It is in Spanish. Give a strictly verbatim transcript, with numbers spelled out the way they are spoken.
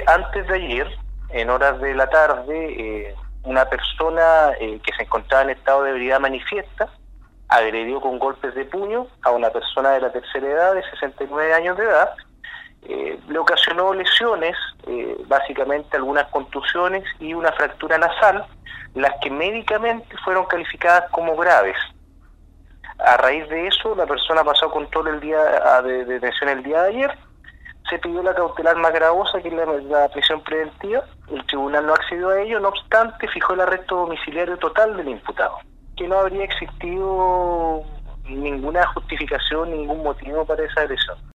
antes de ayer, en horas de la tarde, eh, una persona eh, que se encontraba en estado de ebriedad manifiesta agredió con golpes de puño a una persona de la tercera edad, de sesenta y nueve años de edad. Eh, le ocasionó lesiones, eh, básicamente algunas contusiones y una fractura nasal, las que médicamente fueron calificadas como graves. A raíz de eso, la persona pasó a control el día de detención el día de ayer. Se pidió la cautelar más gravosa, que es la, la prisión preventiva. El tribunal no accedió a ello, no obstante, fijó el arresto domiciliario total del imputado, que no habría existido ninguna justificación, ningún motivo para esa agresión.